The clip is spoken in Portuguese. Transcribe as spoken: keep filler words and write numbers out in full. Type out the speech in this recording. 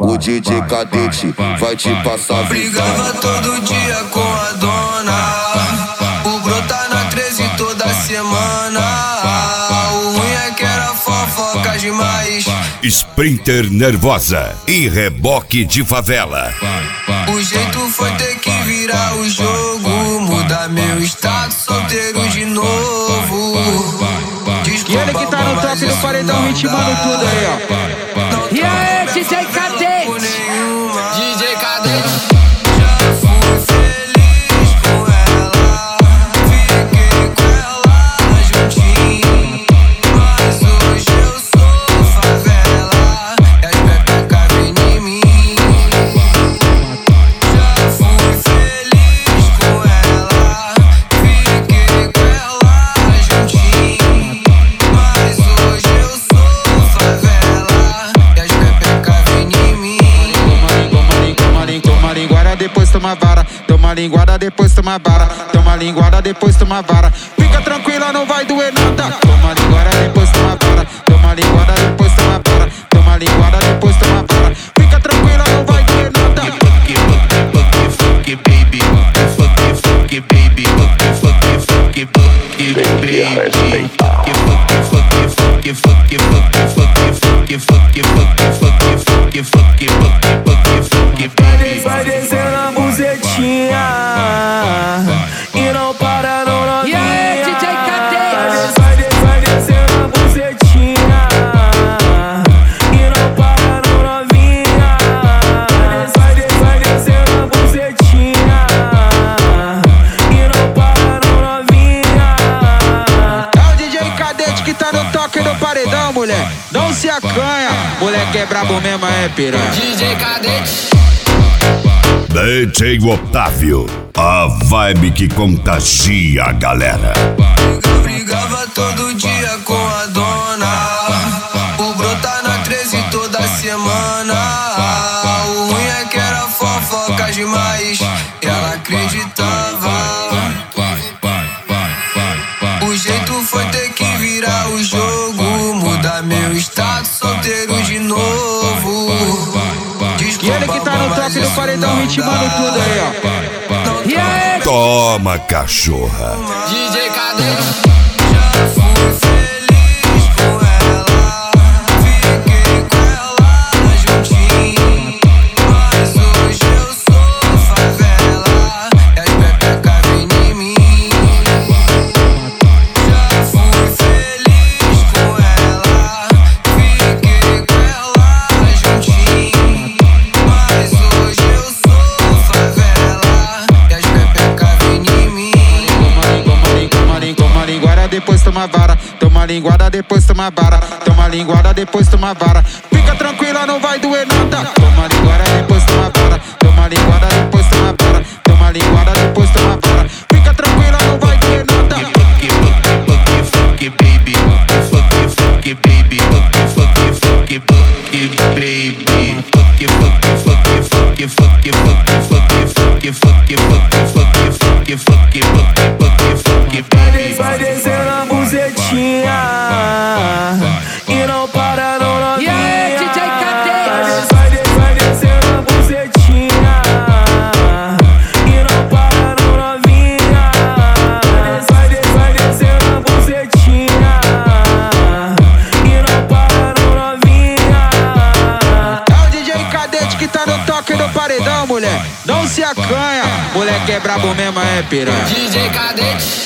O D J Cadete vai te passar visão. Brigava todo dia com a dona, o brota na treze toda semana. O ruim é que era fofoca demais. Sprinter nervosa e reboque de favela. O jeito foi ter que virar o jogo, mudar meu status solteiro de novo. Desculpa, e ele que tá no top do paredão ritmando tudo aí, ó. E aí, D J Cadete? D J Cadete. Já fui feliz com ela, fiquei com ela juntinho, mas hoje eu sou favela e as pepecas vêm em mim. Já fui feliz com ela, fiquei com ela juntinho, mas hoje eu sou favela e as pepecas vêm em mim. Toma linguada, depois toma vara. Toma linguada, depois toma vara. Toma linguada, depois toma vara. Fica tranquila, não vai doer nada. Toma linguada, depois toma vara. Toma linguada, depois toma vara. Toma linguada, depois toma vara. Fica tranquila, não vai doer nada. Fuck it, fuck it, fuck it, baby. Fuck it, fuck it, baby. Fuck it, fuck it, fuck it, fuck it, baby. Fuck it, fuck it, fuck it, fuck it, fuck it, fuck it, fuck it, fuck it, fuck it, fuck it, fuck it, fuck it, fuck it, fuck it, fuck it, fuck it, baby. Vai descendo a buzetinha e não para não novinha. E aí, D J Cadete? Vai, des, vai descendo a buzetinha e não para não novinha. Vai, des, vai descendo a buzetinha e não para não novinha. É o D J Cadete que tá no toque do paredão, mulher. Não se acanha, moleque é brabo mesmo, é piranha. D J Cadete. D J Otávio, a vibe que contagia a galera. Brigava todo dia com a dona, o brota na treze toda semana. O ruim é que era fofoca demais e ela acreditava. O jeito foi ter que virar o jogo, mudar meu status solteiro de novo. E ele que tá no top do paredão ritmando tudo aí, ó. E aí? Toma, cachorra. D J Cadete. Já fui feliz com ela, fiquei com ela juntinho, mas hoje eu sou favela e as pepecas vêm em mim. Já fui feliz com ela, fiquei com ela juntinho, mas hoje eu sou favela e as pepecas vêm em mim. Toma linguada, depois toma vara. Toma linguada, depois toma vara. Toma linguada, depois toma vara. Fica tranquila, não vai doer nada. Toma linguada, depois toma vara. Toma linguada, depois toma vara. Toma linguada, depois toma vara. Fica tranquila, não vai doer nada. Fuck it, fuck it, fuck it, fuck it, baby. Fuck it, fuck it, baby. Fuck it, fuck it, fuck it, fuck it, baby. Fuck it, fuck it, fuck it, fuck it, fuck it, fuck it, fuck it, fuck it, fuck it, fuck it, fuck it, fuck it, fuck it, fuck it, fuck it, fuck it, baby. Vai descendo a buzetinha e não para não novinha. E aí, D J Cadete? Vai, des, vai descendo a buzetinha e não para não novinha. Vai, des, vai descendo a buzetinha e não para não novinha. É o D J Cadete que tá no toque do paredão, mulher. Não se acanha, moleque é brabo mesmo, é piranha. D J Cadete.